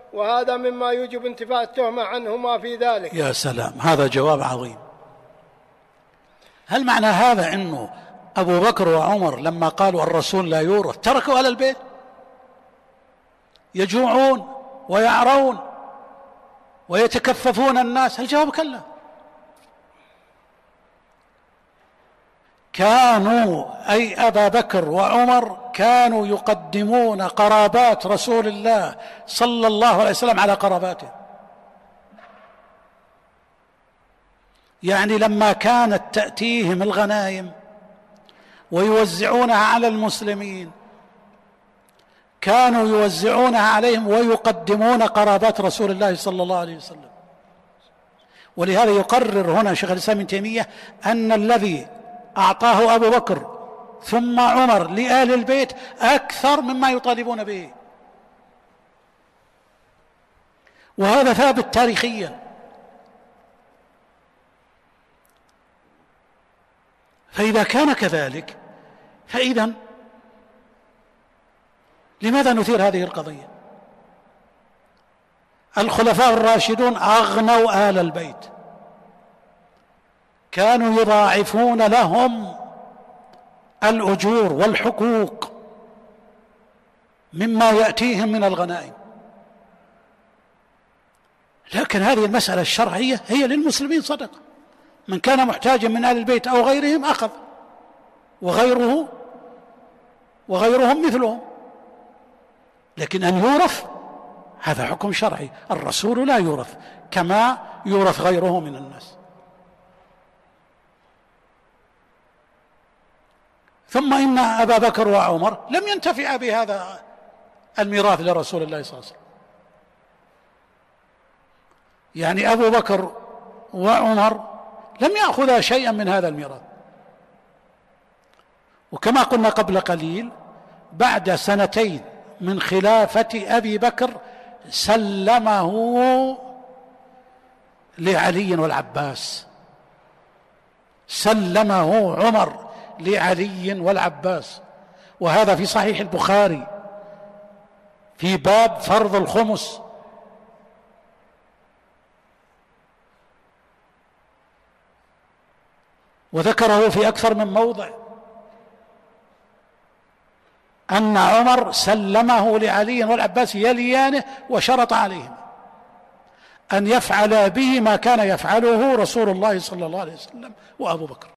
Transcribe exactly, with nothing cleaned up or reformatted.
وهذا مما يوجب انتفاء التهمة عنهما في ذلك. يا سلام، هذا جواب عظيم. هل معنى هذا أنه أبو بكر وعمر لما قالوا الرسول لا يورث تركوا أهل البيت يجوعون ويعرون ويتكففون الناس؟ الجواب كلا، كانوا أي أبا بكر وعمر كانوا يقدمون قرابات رسول الله صلى الله عليه وسلم على قراباته. يعني لما كانت تأتيهم الغنائم ويوزعونها على المسلمين كانوا يوزعونها عليهم ويقدمون قرابات رسول الله صلى الله عليه وسلم. ولهذا يقرر هنا شيخ الإسلام ابن تيمية أن الذي أعطاه أبو بكر ثم عمر لآل البيت أكثر مما يطالبون به، وهذا ثابت تاريخيا. فإذا كان كذلك فإذن لماذا نثير هذه القضية؟ الخلفاء الراشدون أغنوا آل البيت، كانوا يضاعفون لهم الأجور والحقوق مما يأتيهم من الغنائم. لكن هذه المسألة الشرعية هي للمسلمين صدقة، من كان محتاجا من آل البيت أو غيرهم أخذ، وغيره وغيرهم مثلهم. لكن أن يورث هذا حكم شرعي، الرسول لا يورث كما يورث غيره من الناس. ثم إن أبا بكر وعمر لم ينتفعا بهذا الميراث لرسول الله صلى الله عليه وسلم. يعني أبو بكر وعمر لم يأخذا شيئا من هذا الميراث. وكما قلنا قبل قليل بعد سنتين من خلافة أبي بكر سلمه لعلي والعباس، سلمه عمر لعلي والعباس، وهذا في صحيح البخاري في باب فرض الخمس. وذكره في أكثر من موضع أن عمر سلمه لعلي والعباس يليانه، وشرط عليهم أن يفعل به ما كان يفعله رسول الله صلى الله عليه وسلم وأبو بكر.